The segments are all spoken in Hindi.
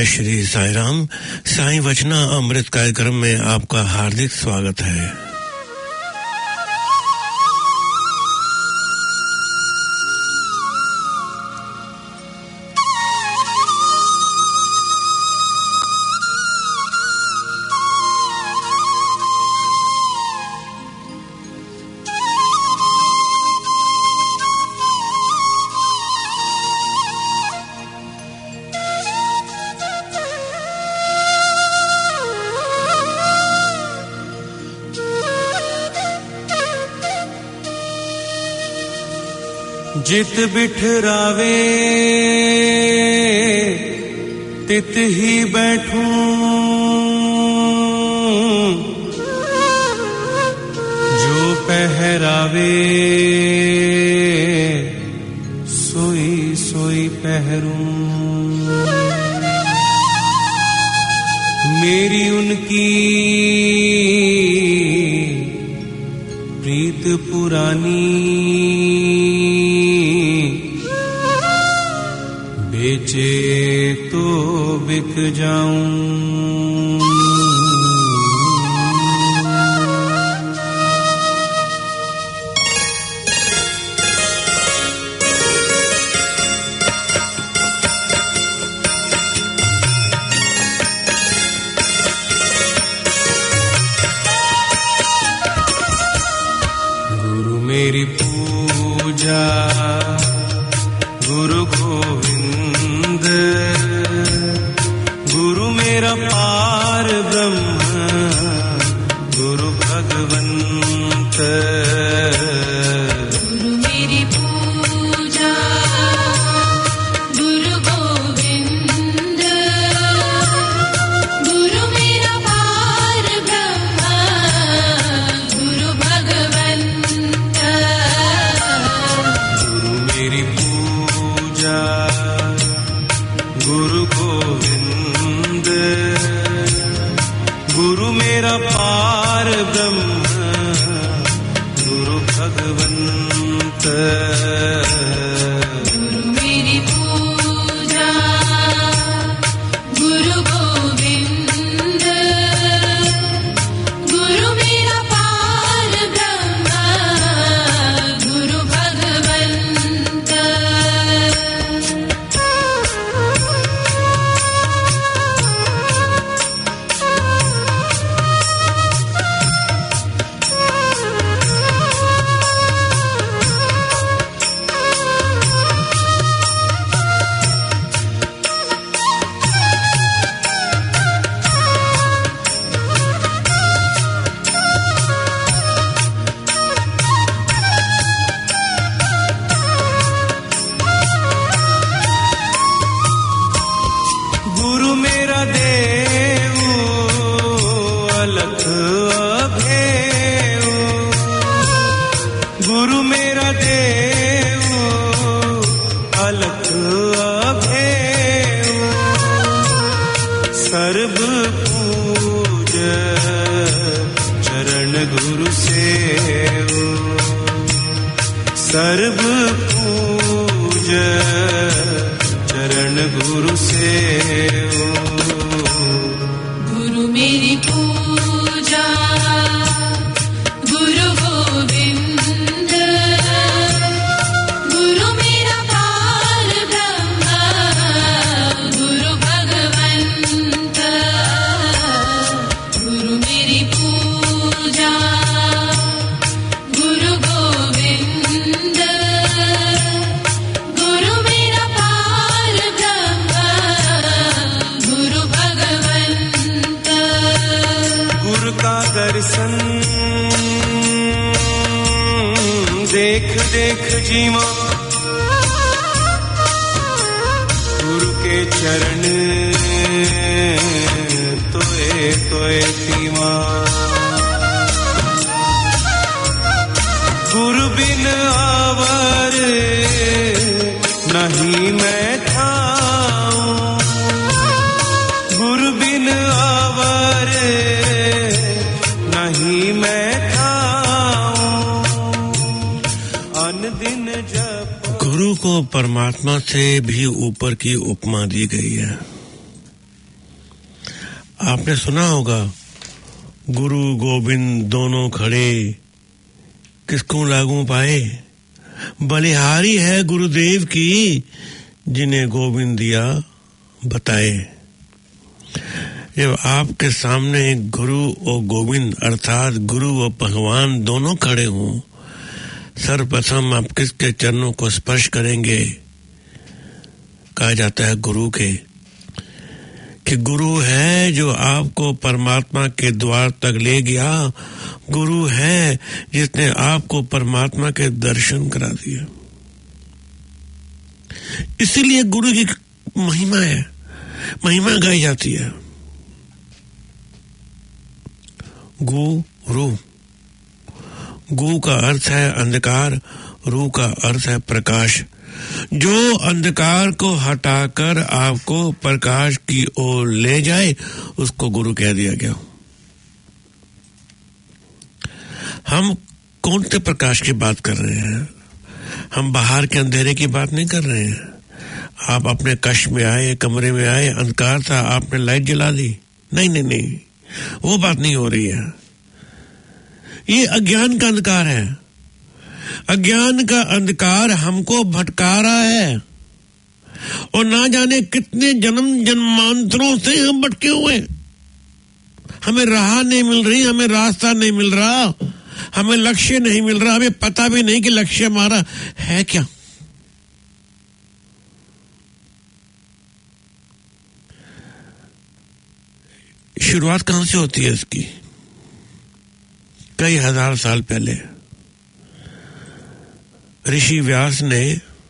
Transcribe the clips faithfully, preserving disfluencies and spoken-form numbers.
श्री साई राम। साई वचना अमृत कार्यक्रम में आपका हार्दिक स्वागत है। जित बिठरावे तित ही बैठूं, जो पहरावे सोई सोई पहरूं। मेरी उनकी प्रीत पुरानी, बेचे तो बिक जाऊं। गुरु मेरी पूजा गुरु गोविंद, गुरु मेरा पार ब्रह्म गुरु भगवंत। गुरु मेरी पूजा गुरु गोविंद, गुरु मेरा पार ब्रह्म गुरु भगवंत। गुरु मेरी पूजा गुरु गोविंद, गुरु मेरा पार ब्रह्म गुरु भगवंत। गुरु मेरी पूजा गुरु गोविंद, गुरु मेरा पार ब्रह्म गुरु भगवंत। गुरु मेरा देव अलख अभेव, गुरु मेरा देव अलख अभेव। सर्व पूज चरण गुरु सेव, सर्व पूज चरण गुरु सेव। गुरु मेरी पूजा गुरु गोविंद, गुरु मेरा पार ब्रह्म गुरु भगवंत। गुरु मेरी पूजा गुरु गोविंद, गुरु मेरा पार ब्रह्म गुरु भगवंत। गुरु का दर्शन देख देख जीवा, गुरु के चरण तोए तोए पीवा। गुरु बिन आवर नहीं मैं ठाऊं, गुरु बिन आवर नहीं मैं ठाऊं। अन दिन जप गुरु को परमात्मा से भी ऊपर की उपमा दी गई है। आपने सुना होगा, गुरु गोविंद दोनों खड़े, किसको लागू पाए, बलिहारी है गुरुदेव की, जिन्हें गोविंद दिया बताए। जब आपके सामने गुरु और गोविंद अर्थात गुरु और भगवान दोनों खड़े हों, सर्वप्रथम आप किसके चरणों को स्पर्श करेंगे? कहा जाता है गुरु के, कि गुरु है जो आपको परमात्मा के द्वार तक ले गया, गुरु है जिसने आपको परमात्मा के दर्शन करा दिया। इसीलिए गुरु की महिमा है, महिमा गाई जाती है। गुरु, गु का अर्थ है अंधकार, रू का अर्थ है प्रकाश। जो अंधकार को हटाकर आपको प्रकाश की ओर ले जाए, उसको गुरु कह दिया गया। हम कौन से प्रकाश की बात कर रहे हैं? हम बाहर के अंधेरे की बात नहीं कर रहे हैं। आप अपने कक्ष में आए, कमरे में आए, अंधकार था, आपने लाइट जला दी, नहीं नहीं नहीं, वो बात नहीं हो रही है। ये अज्ञान का अंधकार है। अज्ञान का अंधकार हमको भटका रहा है और ना जाने कितने जन्म जन्मांतरों से हम भटके हुए। हमें राह नहीं मिल रही, हमें रास्ता नहीं मिल रहा, हमें लक्ष्य नहीं मिल रहा, हमें पता भी नहीं कि लक्ष्य हमारा है क्या। शुरुआत कहां से होती है इसकी? कई हजार साल पहले ऋषि व्यास ने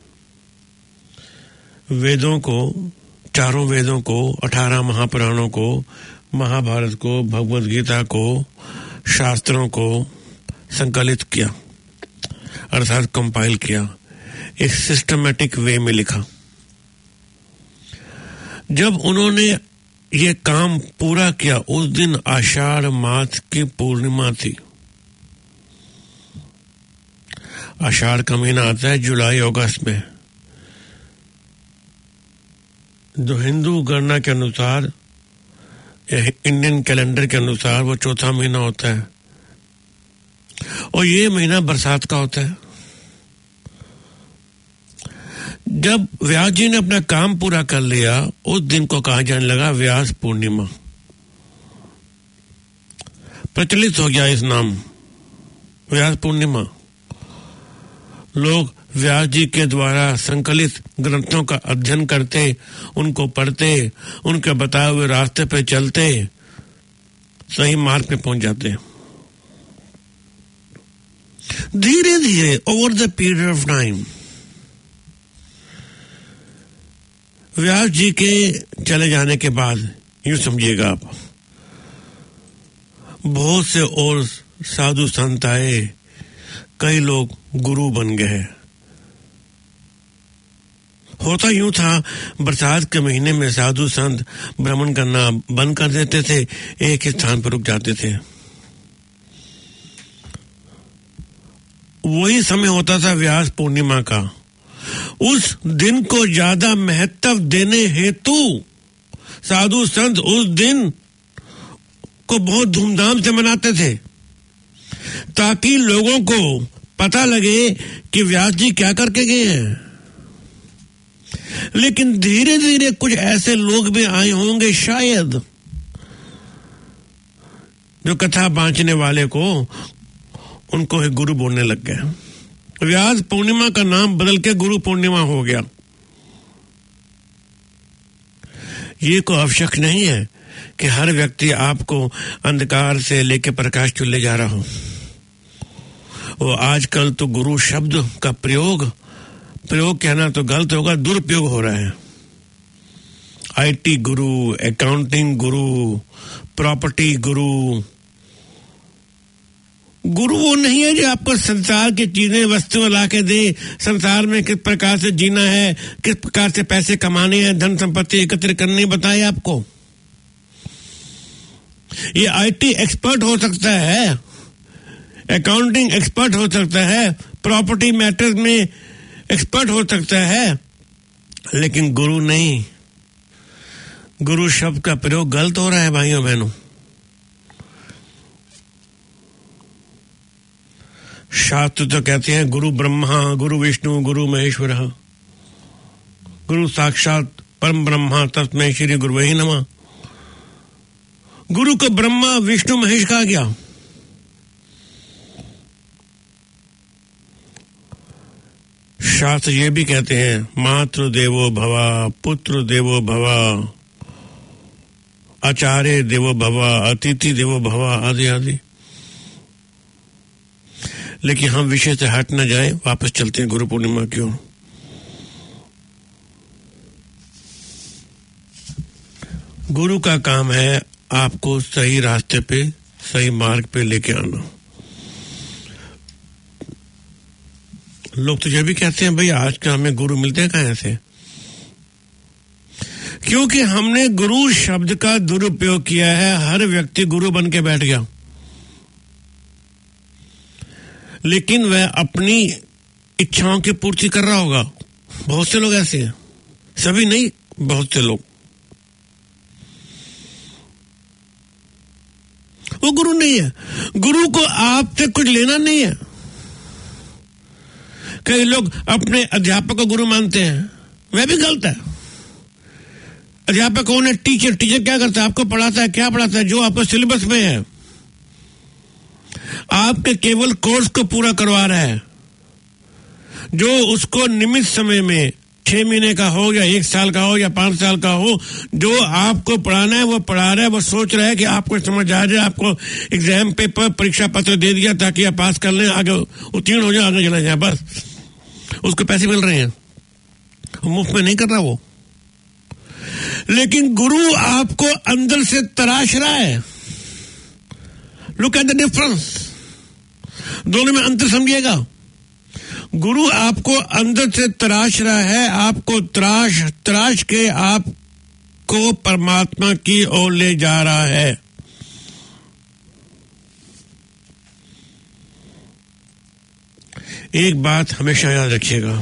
वेदों को, चारों वेदों को, अठारह महापुराणों को, महाभारत को, भगवद गीता को, शास्त्रों को संकलित किया, अर्थात कंपाइल किया, एक सिस्टमैटिक वे में लिखा। जब उन्होंने ये काम पूरा किया, उस दिन आषाढ़ मास की पूर्णिमा थी। आषाढ़ का महीना आता है जुलाई अगस्त में। जो हिंदू गणना के अनुसार, इंडियन कैलेंडर के अनुसार, वो चौथा महीना होता है और ये महीना बरसात का होता है। जब व्यास जी ने अपना काम पूरा कर लिया, उस दिन को कहा जाने लगा व्यास पूर्णिमा। प्रचलित हो गया इस नाम, व्यास पूर्णिमा। लोग व्यास जी के द्वारा संकलित ग्रंथों का अध्ययन करते, उनको पढ़ते, उनके बताए हुए रास्ते पे चलते, सही मार्ग पे पहुंच जाते। धीरे धीरे over the period of time Vyas ji के चले जाने के बाद, यूं समझिएगा आप, बहुत से और साधु संत आए, कई लोग गुरु बन गए। होता यूं था, बरसात के महीने में साधु संत भ्रमण करना बंद कर देते थे, एक ही स्थान पर रुक जाते थे। वही समय होता था व्यास पूर्णिमा का। उस दिन को ज्यादा महत्व देने हेतु साधु संत उस दिन को बहुत धूमधाम से मनाते थे, ताकि लोगों को पता लगे कि व्यास जी क्या करके गए हैं। लेकिन धीरे धीरे कुछ ऐसे लोग भी आए होंगे शायद, जो कथा बांचने वाले को, उनको ही गुरु बोलने लग गए। व्यास पूर्णिमा का नाम बदल के गुरु पूर्णिमा हो गया। ये कोई आवश्यक नहीं है कि हर व्यक्ति आपको अंधकार से लेकर प्रकाश की ओर ले जा रहा हो। वो आजकल तो गुरु शब्द का प्रयोग प्रयोग कहना तो गलत होगा, दुरुपयोग हो रहा है। IT Guru, accounting Guru, property गुरु। गुरु वो नहीं है जो आपको संसार की चीजें, वस्तुएं ला के दे, संसार में किस प्रकार से जीना है, किस प्रकार से पैसे कमाने हैं, धन संपत्ति एकत्र करनी बताए आपको। ये आईटी एक्सपर्ट हो सकता है, अकाउंटिंग एक्सपर्ट हो सकता है, प्रॉपर्टी मैटर्स में एक्सपर्ट हो सकता है, लेकिन गुरु नहीं। गुरु शब्द का प्रयोग गलत हो रहा है भाइयों बहनों। शास्त्र तो कहते हैं गुरु ब्रह्मा गुरु विष्णु गुरु महेश्वर, गुरु साक्षात परम ब्रह्मा तस्मै श्री गुरुवे नमः। गुरु को ब्रह्मा विष्णु महेश कहा गया। शास्त्र ये भी कहते हैं मातृ देवो भवा पुत्र देवो भवा आचार्य देवो भवा अतिथि देवो भवा आदि आदि। लेकिन हम विषय से हट न जाएं, वापस चलते हैं गुरु पूर्णिमा की ओर। गुरु का काम है आपको सही रास्ते पे सही मार्ग पे लेके आना। लोग तो ये भी कहते हैं भाई आज का हमें गुरु मिलते हैं कहां से, क्योंकि हमने गुरु शब्द का दुरुपयोग किया है। हर व्यक्ति गुरु बन के बैठ गया, लेकिन वह अपनी इच्छाओं की पूर्ति कर रहा होगा। बहुत से लोग ऐसे हैं, सभी नहीं, बहुत से लोग। वो गुरु नहीं है। गुरु को आपसे कुछ लेना नहीं है। कई लोग अपने अध्यापक को गुरु मानते हैं, वह भी गलत है। अध्यापक कौन है? टीचर। टीचर क्या करता है? आपको पढ़ाता है। क्या पढ़ाता है? जो आपके सिलेबस में है, आपके केवल कोर्स को पूरा करवा रहा है। जो उसको नियमित समय में छह महीने का हो या एक साल का हो या पांच साल का हो, जो आपको पढ़ाना है वो पढ़ा रहा है। वो सोच रहा है कि आपको समझ आ जाए, आपको एग्जाम पेपर परीक्षा पत्र दे दिया ताकि आप पास कर लें, आगे उत्तीर्ण हो जाए, आगे चला जाए, बस। उसको पैसे मिल रहे हैं, मुफ्त में नहीं कर रहा वो। लेकिन गुरु आपको अंदर से तराश रहा है। लुक एट द डिफरेंस, दोनों में अंतर समझिएगा। गुरु आपको अंदर से तराश रहा है, आपको तराश तराश के आपको परमात्मा की ओर ले जा रहा है। एक बात हमेशा याद रखिएगा,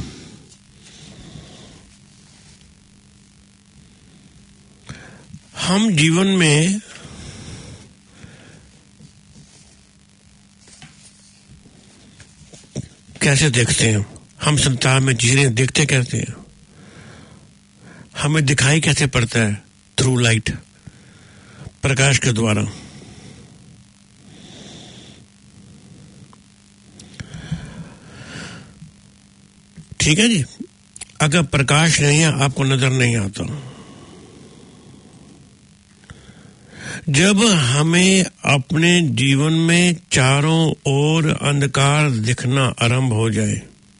हम जीवन में कैसे देखते हैं, हम संसार में जी रहे हैं, देखते कैसे हैं, हमें दिखाई कैसे पड़ता है? थ्रू लाइट, प्रकाश के द्वारा। ठीक है जी। अगर प्रकाश नहीं है, आपको नजर नहीं आता। जब हमें अपने जीवन में चारों ओर अंधकार दिखना आरंभ हो जाए,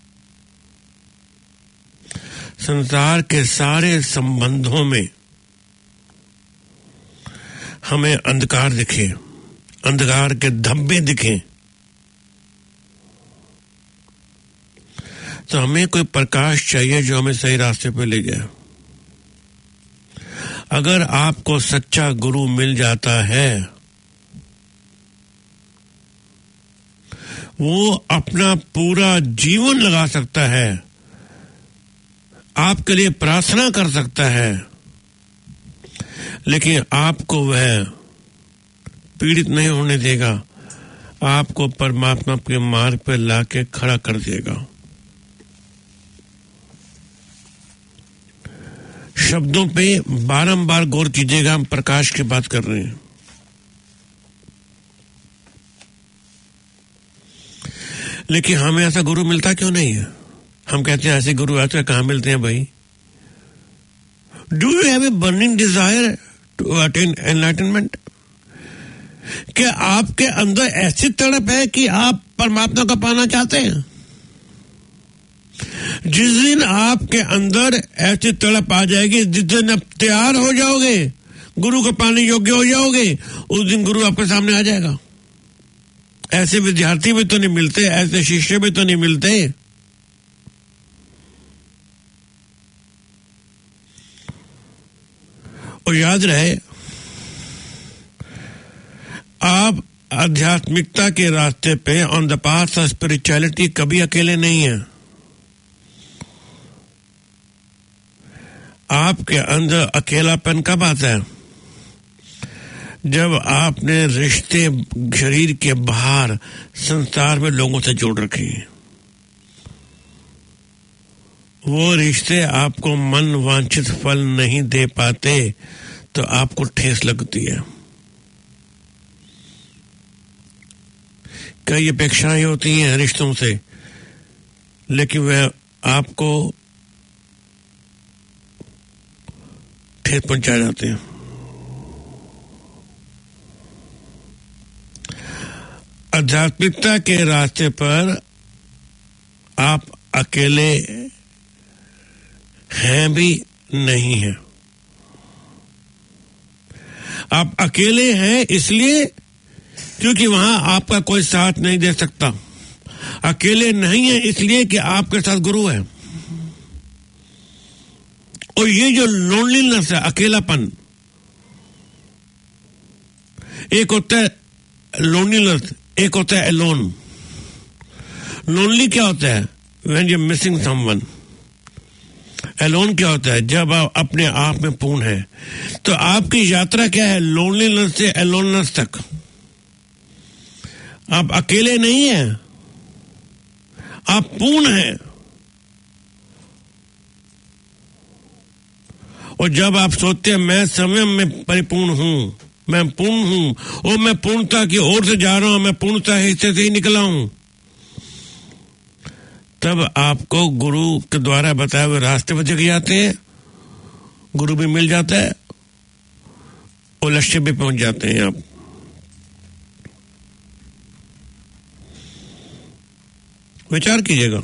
संसार के सारे संबंधों में हमें अंधकार दिखे, अंधकार के धब्बे दिखें, तो हमें कोई प्रकाश चाहिए जो हमें सही रास्ते पे ले जाए। अगर आपको सच्चा गुरु मिल जाता है, वो अपना पूरा जीवन लगा सकता है, आपके लिए प्रार्थना कर सकता है, लेकिन आपको वह पीड़ित नहीं होने देगा, आपको परमात्मा के मार्ग पर लाके खड़ा कर देगा। शब्दों पे बारंबार गौर कीजिएगा, हम प्रकाश की बात कर रहे हैं। लेकिन हमें ऐसा गुरु मिलता क्यों नहीं है? हम कहते हैं ऐसे गुरु आते कहां मिलते हैं भाई? Do you have a burning desire to attain enlightenment? क्या आपके अंदर ऐसी तड़प है कि आप परमात्मा को पाना चाहते हैं? जिस दिन आपके अंदर ऐसी तड़प आ जाएगी, जिस दिन आप तैयार हो जाओगे, गुरु को पाने योग्य हो जाओगे, उस दिन गुरु आपके सामने आ जाएगा। ऐसे विद्यार्थी भी तो नहीं मिलते, ऐसे शिष्य भी तो नहीं मिलते। और याद रहे, आप आध्यात्मिकता के रास्ते पे on the path of spirituality कभी अकेले नहीं है। आपके अंदर अकेलापन कब आता है? जब आपने रिश्ते शरीर के बाहर संसार में लोगों से जोड़ रखे हैं। वो रिश्ते आपको मन वांछित फल नहीं दे पाते तो आपको ठेस लगती है। कई अपेक्षाएं होती हैं रिश्तों से, लेकिन वह आपको ठेस पहुंचा जाते हैं। आध्यात्मिकता के रास्ते पर आप अकेले हैं भी नहीं हैं। आप अकेले हैं इसलिए क्योंकि वहां आपका कोई साथ नहीं दे सकता। अकेले नहीं है इसलिए कि आपके साथ गुरु है। और ये जो लोनलीनेस है, अकेलापन, एक होता है लोनलीनेस, एक होता है एलोन। लोनली क्या होता है? When you missing someone. Alone क्या होता है? जब आप अपने आप में पूर्ण है। तो आपकी यात्रा क्या है? लोनलीनेस से एलोननेस तक। आप अकेले नहीं हैं, आप पूर्ण हैं। और जब आप सोचते हैं मैं स्वयं में परिपूर्ण हूं, मैं पूर्ण हूं और मैं पूर्णता की ओर से जा रहा हूं, मैं पूर्णता हिस्से से ही निकला हूं, तब आपको गुरु के द्वारा बताए हुए रास्ते पर जग जाते हैं। गुरु भी मिल जाता है और लक्ष्य भी पहुंच जाते हैं आप। विचार कीजिएगा।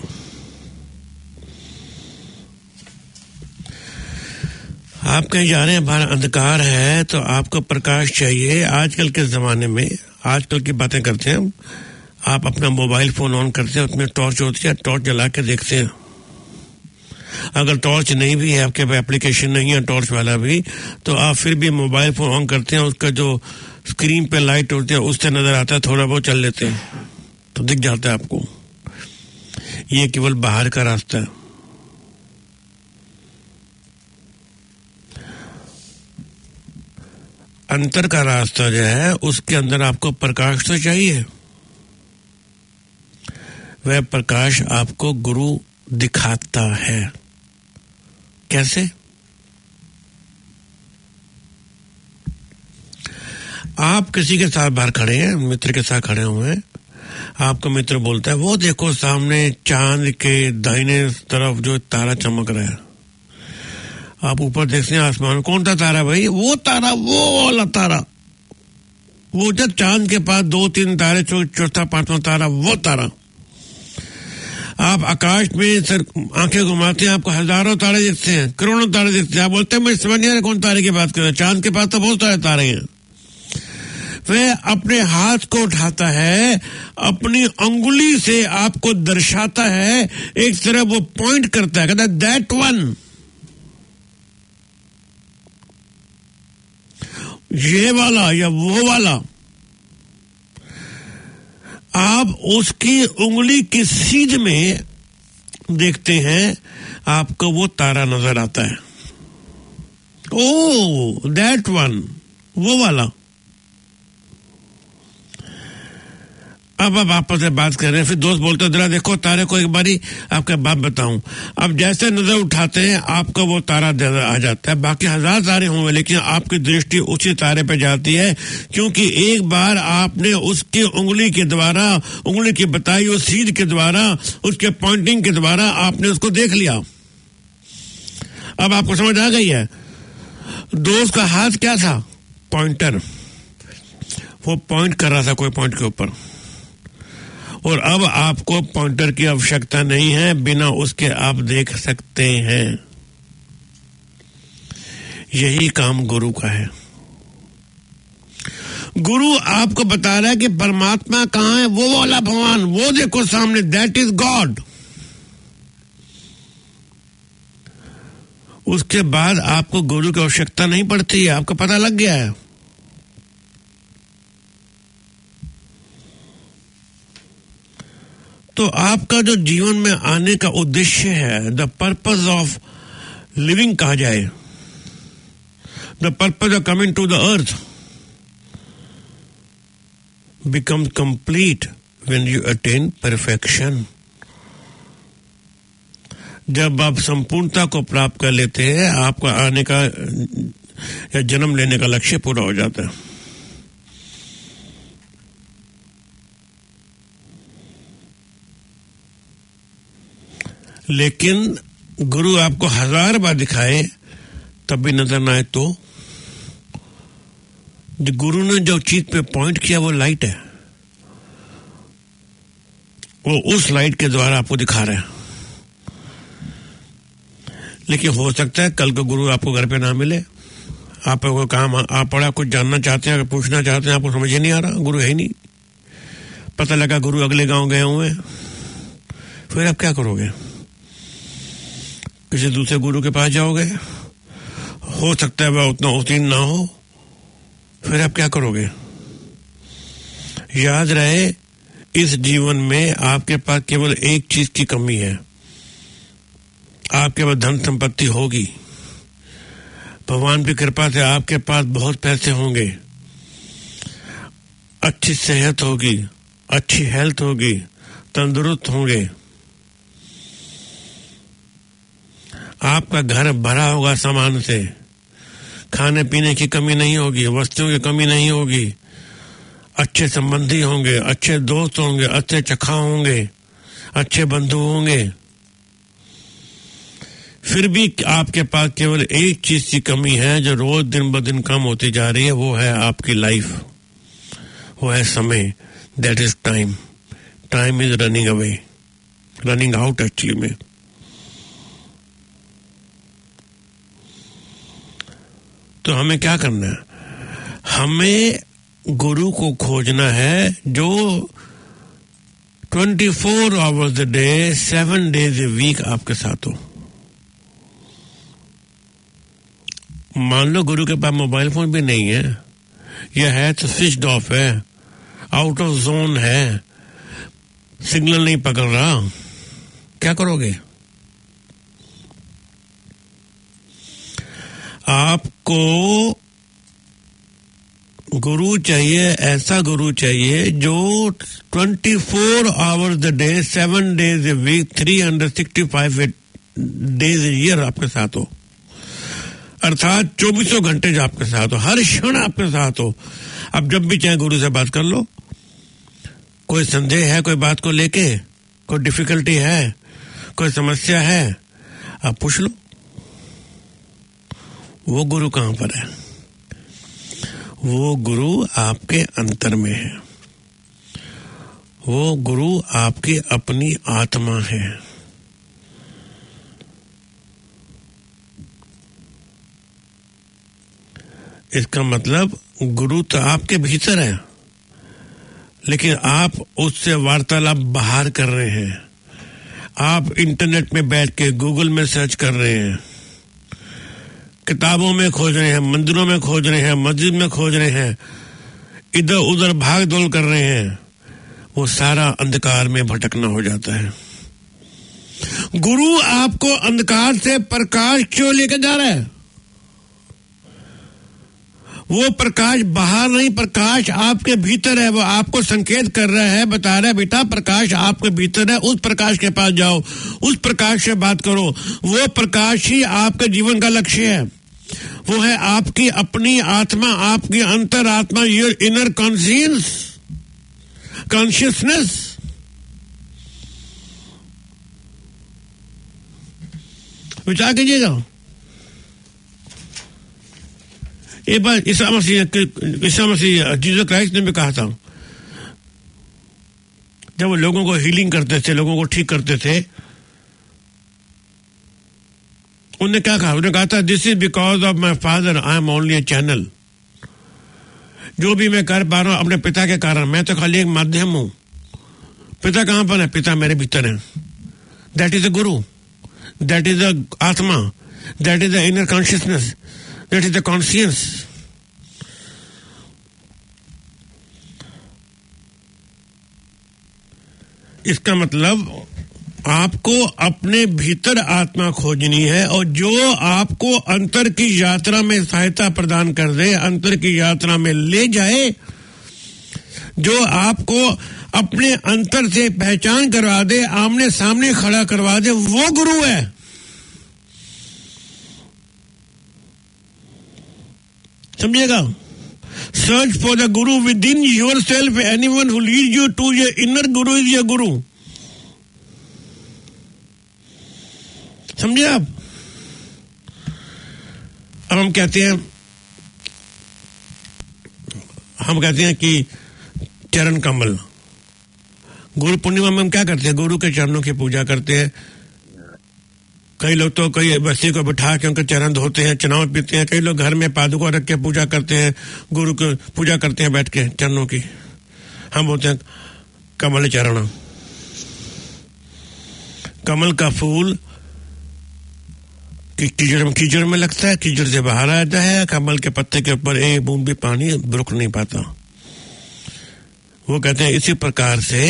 आप कहीं जा रहे हैं, बाहर अंधकार है, तो आपको प्रकाश चाहिए। आजकल के जमाने में, आजकल की बातें करते हैं, आप अपना मोबाइल फोन ऑन करते हैं, उसमें टॉर्च होती है, टॉर्च जला के देखते हैं। अगर टॉर्च नहीं भी है, आपके पास एप्लीकेशन नहीं है टॉर्च वाला भी, तो आप फिर भी मोबाइल फोन ऑन करते हैं, उसका जो स्क्रीन पे लाइट होती है उससे नजर आता है, थोड़ा बहुत चल लेते हैं तो दिख जाता है आपको। ये केवल बाहर का रास्ता है। अंतर का रास्ता जो है उसके अंदर आपको प्रकाश तो चाहिए। वह प्रकाश आपको गुरु दिखाता है। कैसे? आप किसी के साथ बाहर खड़े हैं, मित्र के साथ खड़े हुए हैं, आपका मित्र बोलता है वो देखो सामने चांद के दाहिने तरफ जो तारा चमक रहा है। आप ऊपर देखते हैं आसमान, कौन सा तारा भाई? वो तारा, वो वाला तारा, वो जब चांद के पास दो तीन तारे, चौथा पांचवा तारा, वो तारा। आप आकाश में सर आंखें घुमाते हैं, आपको हजारों तारे दिखते हैं, करोड़ों तारे दिखते हैं। आप बोलते हैं मैं समझ नहीं आ रहा कौन तारे की बात कर रहे हैं। चांद के पास तो बहुत सारे तारे हैं। वह अपने हाथ को उठाता है, अपनी अंगुली से आपको दर्शाता है, एक तरह वो पॉइंट करता है, कहता है दैट वन, ये वाला या वो वाला। आप उसकी उंगली की सीध में देखते हैं, आपको वो तारा नजर आता है। ओ दैट वन, वो वाला। अब आप आपस में बात कर रहे हैं, फिर दोस्त बोलते जरा देखो तारे को एक बारी, आपका बात बताऊं। अब जैसे नजर उठाते हैं आपको वो तारा आ जाता है। बाकी हजार तारे होंगे लेकिन आपकी दृष्टि उसी तारे पे जाती है, क्योंकि एक बार आपने उसकी उंगली के द्वारा, उंगली की बताई हुई सीध के द्वारा, उसके पॉइंटिंग के द्वारा आपने उसको देख लिया। अब आपको समझ आ गई है। दोस्त का हाथ क्या था? पॉइंटर। वो पॉइंट कर रहा था कोई पॉइंट के ऊपर, और अब आपको पॉइंटर की आवश्यकता नहीं है, बिना उसके आप देख सकते हैं। यही काम गुरु का है। गुरु आपको बता रहा है कि परमात्मा कहां है, वो वाला भगवान, वो देखो सामने, दैट इज गॉड। उसके बाद आपको गुरु की आवश्यकता नहीं पड़ती है, आपको पता लग गया है। तो आपका जो जीवन में आने का उद्देश्य है, द पर्पस ऑफ लिविंग कहा जाए. The purpose of coming to the earth becomes complete when you attain perfection. जब आप संपूर्णता को प्राप्त कर लेते हैं, आपका आने का या जन्म लेने का लक्ष्य पूरा हो जाता है. लेकिन गुरु आपको हजार बार दिखाए तब भी नजर ना आए तो जो गुरु ने जो चीज पे पॉइंट किया वो लाइट है, वो उस लाइट के द्वारा आपको दिखा रहा है. लेकिन हो सकता है कल को गुरु आपको घर पे ना मिले, आपको काम आप पड़ा कुछ जानना चाहते हैं, पूछना चाहते हैं, आपको समझ ही नहीं आ रहा, गुरु है ही नहीं. पता लगा गुरु अगले गांव गए हुए हैं, फिर आप क्या करोगे? किसी दूसरे गुरु के पास जाओगे, हो सकता है वह उतना उत्तीर्ण ना हो, फिर आप क्या करोगे? याद रहे इस जीवन में आपके पास केवल एक चीज की कमी है. आपके पास धन संपत्ति होगी, भगवान की कृपा से आपके पास बहुत पैसे होंगे, अच्छी सेहत होगी, अच्छी हेल्थ होगी, तंदुरुस्त होंगे, आपका घर भरा होगा सामान से, खाने पीने की कमी नहीं होगी, वस्तुओं की कमी नहीं होगी, अच्छे संबंधी होंगे, अच्छे दोस्त होंगे, अच्छे चखा होंगे, अच्छे बंधु होंगे. फिर भी आपके पास केवल एक चीज की कमी है जो रोज दिन ब दिन कम होती जा रही है, वो है आपकी लाइफ, वो है समय. That is time. Time is running away, running out actually में. तो हमें क्या करना है? हमें गुरु को खोजना है जो twenty four hours a day, seven days a week आपके साथ हो. मान लो गुरु के पास मोबाइल फोन भी नहीं है, यह है तो स्विच ऑफ है, आउट ऑफ जोन है, सिग्नल नहीं पकड़ रहा, क्या करोगे? आपको गुरु चाहिए, ऐसा गुरु चाहिए जो twenty four hours the day, seven days a week, three hundred sixty five days a year आपके साथ हो. अर्थात चौबीसों घंटे जो आपके साथ हो, हर क्षण आपके साथ हो. अब जब भी चाहे गुरु से बात कर लो. कोई संदेह है कोई बात को लेके, कोई डिफिकल्टी है, कोई समस्या है, आप पूछ लो. वो गुरु कहां पर है? वो गुरु आपके अंतर में है, वो गुरु आपकी अपनी आत्मा है. इसका मतलब गुरु तो आपके भीतर है, लेकिन आप उससे वार्तालाप बाहर कर रहे हैं. आप इंटरनेट में बैठ के गूगल में सर्च कर रहे हैं, किताबों में खोज रहे हैं, मंदिरों में खोज रहे हैं, मस्जिद में खोज रहे हैं, इधर उधर भाग दौड़ कर रहे हैं. वो सारा अंधकार में भटकना हो जाता है. गुरु आपको अंधकार से प्रकाश क्यों लेकर जा रहा है? वो प्रकाश बाहर नहीं, प्रकाश आपके भीतर है. वो आपको संकेत कर रहा है, बता रहा है बेटा प्रकाश आपके भीतर है, उस प्रकाश के पास जाओ, उस प्रकाश से बात करो. वो प्रकाश ही आपके जीवन का लक्ष्य है. वो है आपकी अपनी आत्मा, आपकी अंतर आत्मा, योर इनर कॉन्शियस कॉन्शियसनेस. विचार कीजिएगा. एक बार ईसा मसीह ईसा मसीह जीसस क्राइस्ट ने भी कहा था, जब वो लोगों को हीलिंग करते थे, लोगों को ठीक करते थे, उन्होंने क्या कहा? उन्होंने कहा था this is because of my father, I am only a channel. जो भी मैं कर पा रहा हूं अपने पिता के कारण, मैं तो खाली एक माध्यम हूं. पिता कहां पर है? पिता मेरे भीतर है. That is the guru, that is the atma, that is the inner consciousness, that is the conscious. इसका मतलब आपको अपने भीतर आत्मा खोजनी है, और जो आपको अंतर की यात्रा में सहायता प्रदान कर दे, अंतर की यात्रा में ले जाए, जो आपको अपने अंतर से पहचान करवा दे, आमने सामने खड़ा करवा दे, वो गुरु है। समझिएगा? Search for the guru within yourself, anyone who leads you to your inner guru is your guru. समझे आप? अब हम कहते हैं हम कहते हैं कि चरण कमल, गुरु पूर्णिमा में हम क्या करते हैं? गुरु के चरणों की पूजा करते हैं। कई लोग तो कई बच्चे को बिठा के उनके चरण धोते हैं, चनाव पीते हैं। कई लोग घर में पादुका रख के पूजा करते हैं, गुरु की पूजा करते हैं बैठ के चरणों की। हम बोलते हैं कमल चरण। कमल का फूल कीचड़ में कीचड़ में लगता है, कीचड़ से बाहर आता है। कमल के पत्ते के ऊपर एक बूंद भी पानी रुक नहीं पाता। वो कहते हैं इसी प्रकार से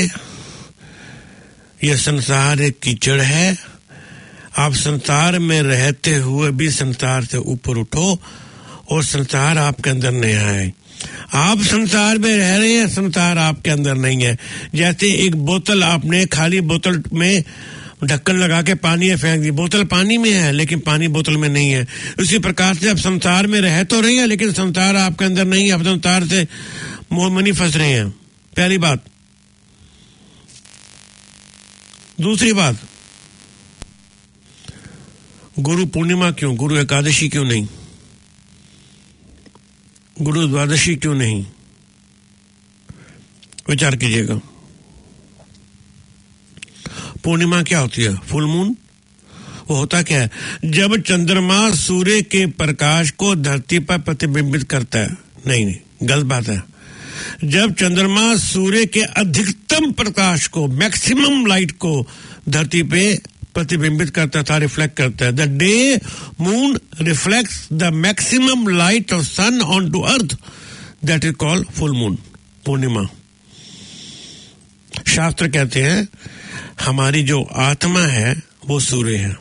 यह संसार एक कीचड़ है। आप संसार में रहते हुए भी संसार से ऊपर उठो और संसार आपके अंदर नहीं आए। आप संसार में रह रहे हैं, संसार आपके अंदर नहीं है। जैसे एक बोतल, आपने खाली बोतल में ढक्कन लगा के पानी फेंक दी, बोतल पानी में है लेकिन पानी बोतल में नहीं है। उसी प्रकार से आप संसार में रह तो रही है लेकिन संसार आपके अंदर नहीं है। आप संसार से मोह मनी फंस रहे हैं, पहली बात। दूसरी बात, गुरु पूर्णिमा क्यों, गुरु एकादशी क्यों नहीं, गुरु द्वादशी क्यों नहीं? विचार कीजिएगा। पूर्णिमा क्या होती है? Full moon. वो होता क्या है? जब चंद्रमा सूर्य के प्रकाश को धरती पर प्रतिबिंबित करता है। नहीं नहीं, गलत बात है। जब चंद्रमा सूर्य के अधिकतम प्रकाश को, मैक्सिमम लाइट को धरती पे प्रतिबिंबित करता था, रिफ्लेक्ट करता है। The day moon reflects the maximum light of sun on to earth, that is called full moon, purnima. शास्त्र कहते हैं हमारी जो आत्मा है वो सूर्य है,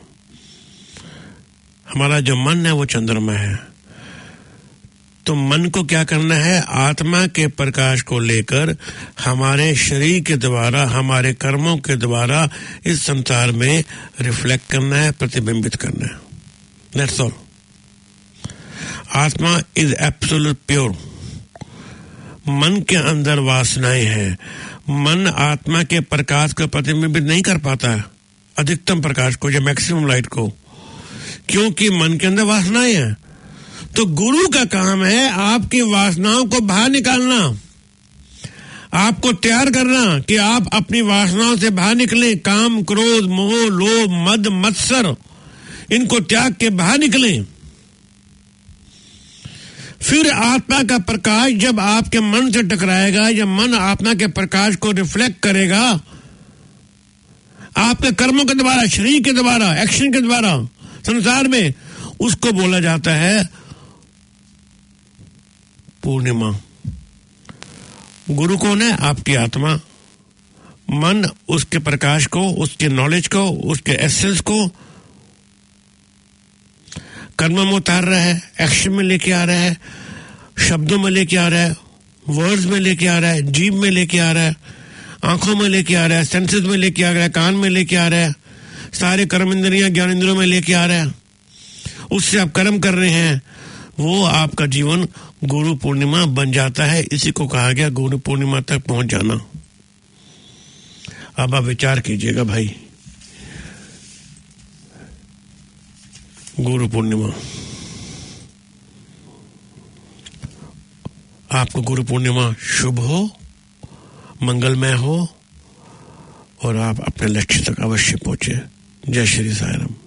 हमारा जो मन है वो चंद्रमा है। तो मन को क्या करना है? आत्मा के प्रकाश को लेकर हमारे शरीर के द्वारा, हमारे कर्मों के द्वारा इस संसार में रिफ्लेक्ट करना है, प्रतिबिंबित करना है। That's all. Atma is absolute pure. मन के अंदर वासनाएं हैं। मन आत्मा के प्रकाश को प्रतिबिंबित नहीं कर पाता है, अधिकतम प्रकाश को या मैक्सिमम लाइट को, क्योंकि मन के अंदर वासनाएं हैं। तो गुरु का काम है आपकी वासनाओं को बाहर निकालना, आपको तैयार करना कि आप अपनी वासनाओं से बाहर निकलें। काम, क्रोध, मोह, लोभ, मद, मत्सर, इनको त्याग के बाहर निकलें। फिर आत्मा का प्रकाश जब आपके मन से टकराएगा, जब मन आत्मा के प्रकाश को रिफ्लेक्ट करेगा, आपके कर्मों के द्वारा, शरीर के द्वारा, एक्शन के द्वारा संसार में, उसको बोला जाता है पूर्णिमा। गुरु कौन है? आपकी आत्मा। मन उसके प्रकाश को, उसके नॉलेज को, उसके एसेंस को कर्म में उतार रहा है, एक्शन में लेके आ रहा है, शब्दों में लेके आ रहा है, वर्ड्स में लेके आ रहा है, जीभ में लेके आ रहा है, आंखों में लेके आ रहा है, सेंसेस में लेके आ रहा है, कान में लेके आ रहा है, सारे कर्म इंद्रियां, ज्ञान इंद्रियों में लेके आ रहा है। उससे आप कर्म कर रहे हैं, वो आपका जीवन गुरु पूर्णिमा बन जाता है। इसी को कहा गया गुरु पूर्णिमा तक पहुंच जाना। अब आप विचार कीजिएगा भाई, गुरु पूर्णिमा, आपको गुरु पूर्णिमा शुभ हो, मंगलमय हो और आप अपने लक्ष्य तक अवश्य पहुंचे। जय श्री साईं राम।